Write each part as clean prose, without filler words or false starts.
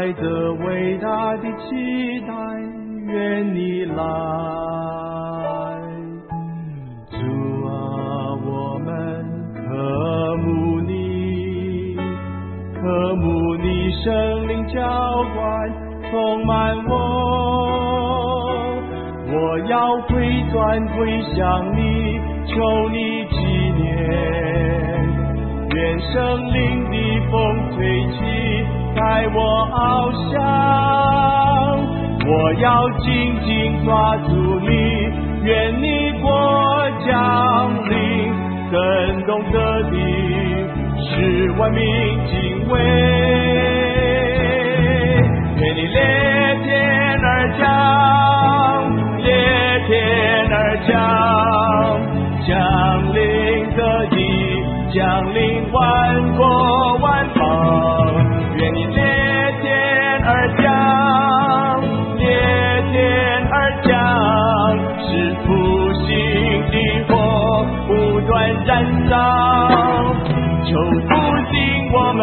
带着伟大的期待，愿你来。主啊，我们渴慕你，渴慕你圣灵浇灌充满我要回转归向你，求你纪念，愿圣灵的风吹起在我翱翔，我要紧紧抓住你，愿你国降临，震动这地，使万民敬畏，愿你裂天而降，裂天而降，降临这地，降临万国万邦，愿你裂天而降，裂天而降，使复兴的火不断燃烧，求复兴我们。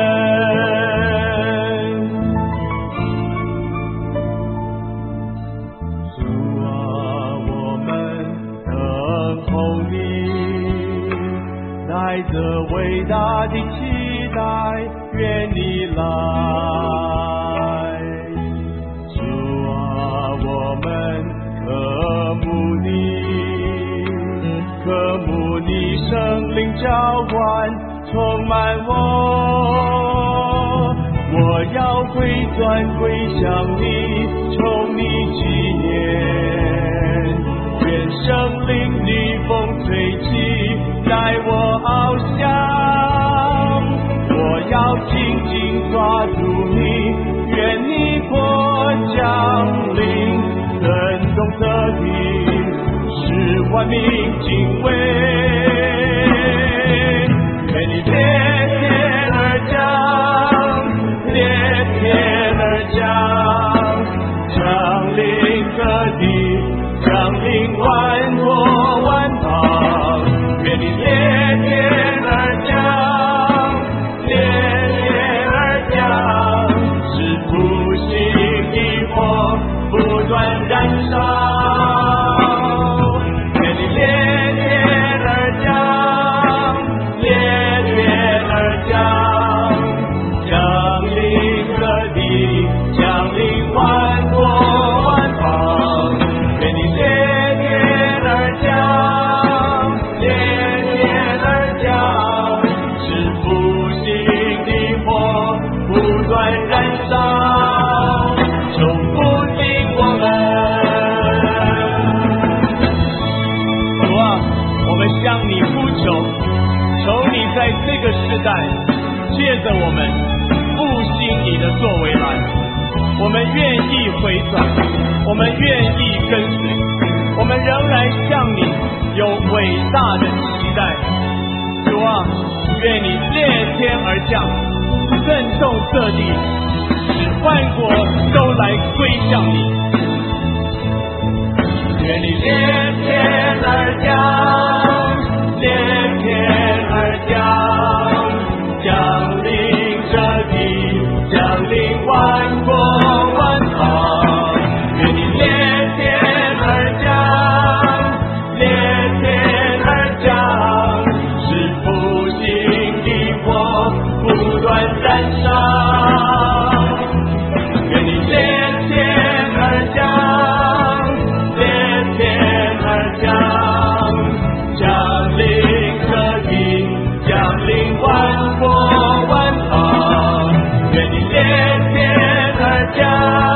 主啊，我们等候你，带着伟大的期待，愿你来。主啊，我们渴慕你，渴慕你圣灵浇灌充满我要回转归向你，求你纪念，愿圣灵的风吹起在我翱翔，我要紧紧抓住你，愿你国降临，震动这地，使万民敬畏，愿你裂天而降，裂天而降，降临这地，降临万国万邦，愿你裂天而降，裂天而降，使复兴的火不断燃烧，愿你裂天而降，裂天而降，降临这地，降临万国万邦，愿你裂天而降，裂天而降，使复兴的火不断燃烧，求复兴我们。主啊，我们向你呼求，求你在这个时代借着我们复兴你的作为来，我们愿意回转，我们愿意跟随，我们仍然向你有伟大的期待。主啊，愿你裂天而降，震动这地，使万国都来归向你。愿你裂天而降，裂天而降，降临这地，降临万国万邦，愿你裂天而降，裂天而降，使复兴的火不断燃烧，愿你裂天而降，裂天而降，降临这地，降临万国万邦，愿你裂天而降。